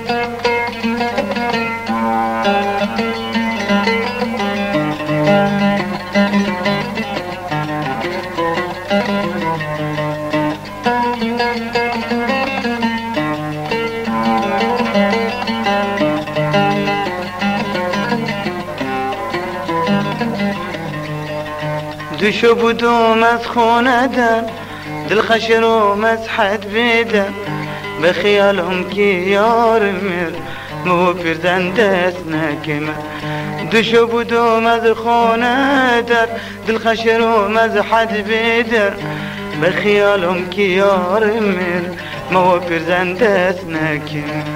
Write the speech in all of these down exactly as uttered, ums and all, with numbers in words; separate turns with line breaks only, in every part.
دوشو بودم از خونه در دل خشروم از حد بیدم به خیالم که یار میر مو پیرزن دست نکم. دوشو بودم از خونه در دل خشروم از حد بیدم به خیالم که یار میر مو پیرزن دست نکم.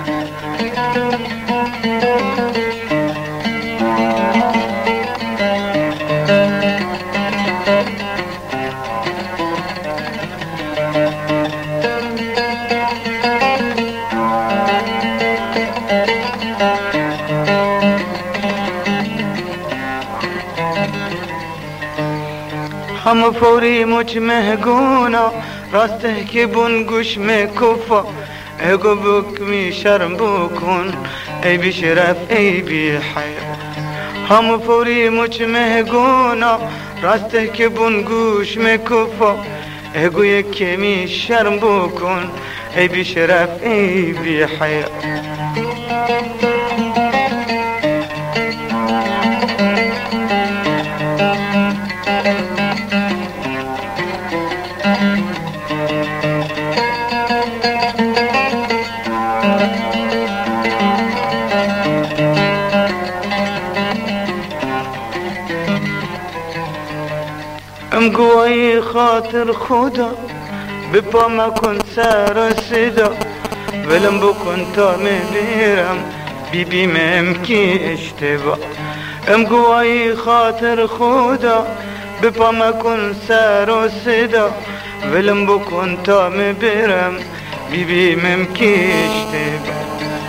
هم فوری مچ مهگونا راسته که بون گوش مکفا اگو بکمی شرم بکن ای بی شرف ای بی حیا. هم فوری مچ مهگونا راسته که بون گوش مکفا اگو یکمی شرم بکن ای بی شرف ای بی حیا. ام گوی خاطر خدا بپا مکن سر و صدا ولم بکن تا میبیرم بی بیمم کی اشتباه. ام گوی خاطر خدا بپا مکن سر و صدا ولم بکن تا میبیرم بی بیمم کی اشتباه.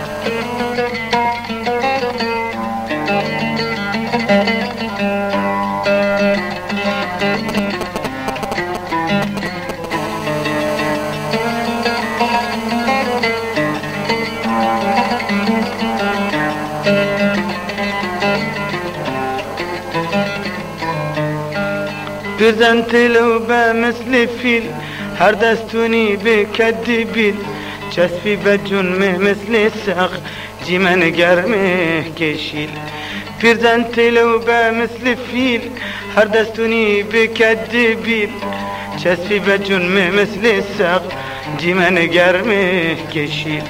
پیرزن تلو به مثل فیل هر دستونی بکدی بیل چسبی به جنمه مثل سخ جیمن گرمه کشیل. پیرزن تلو به مثل فیل هر دستونی بکدی بیل چسبی به جنمه مثل سخ جیمن گرمه کشیل.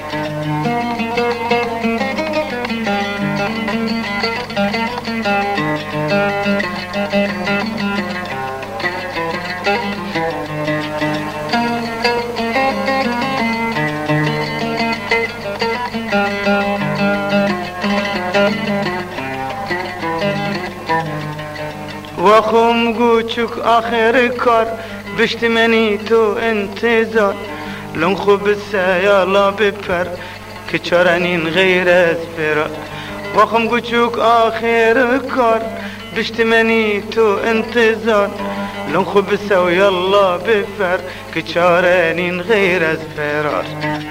واخم گوچک آخر کار بشت منی تو انتظار لون خوب سیالا بپر که چارنین غیر از فرار. واخم گوچک آخر کار بشت منی تو انتظار لون خوب سیالا بپر که چارنین غیر از فرار.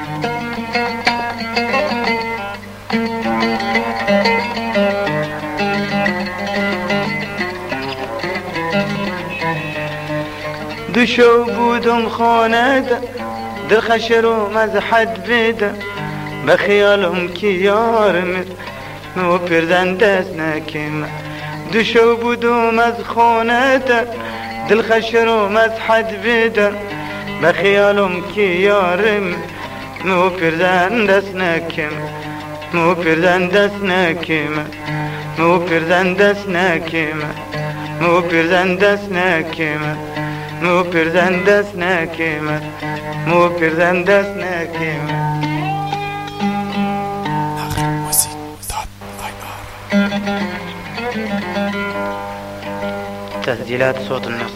دوشو بودم خانه ده دل خشروم از حد بیده به خیالم که یار میر مو پیرزن دست نکم. دوشو بودم از خانه ده دل خشروم از حد بیده به خیالم که یار میر مو پیرزن دست نکم. مو پیرزن دست نکم. مو پیرزن دست نکم. مو پیرزن دست نکم. مو پیرزن دست نکم. مو پیرزن دست نکم. تسجيلات صوت النصر.